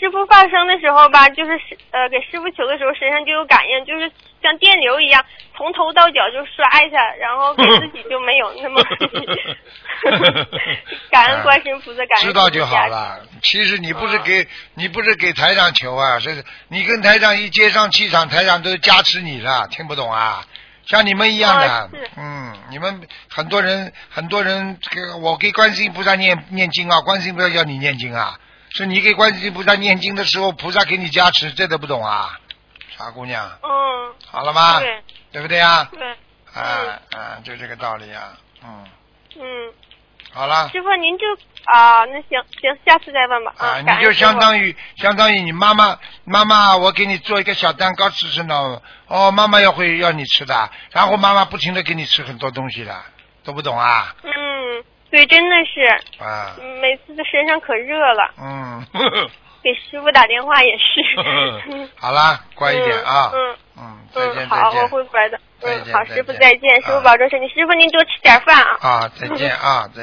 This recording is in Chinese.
师傅放生的时候吧，就是给师傅求的时候，身上就有感应，就是像电流一样，从头到脚就刷一下，然后给自己就没有那么感恩观世音菩萨，感恩知道就好了。其实你不是给台长求啊，是你跟台长一接上气场，台长都加持你了，听不懂啊？像你们一样的，你们很多人，我给观世音菩萨念经啊，观世音菩萨要你念经啊，是你给观世音菩萨念经的时候，菩萨给你加持，这都不懂啊，傻姑娘。好了吗？对不对啊？ 对。 就这个道理啊。好了。师傅您就那行，下次再问吧。 你就相当于你妈妈，我给你做一个小蛋糕吃呢。妈妈要你吃的，然后妈妈不停的给你吃很多东西的，都不懂啊？ 对，真的是。每次的身上可热了。给师傅打电话也是。 好了，乖一点啊。再见。 好，我会乖的。 再见。 好，师傅再见，师傅保重身体，师傅您多吃点饭啊。 再见啊。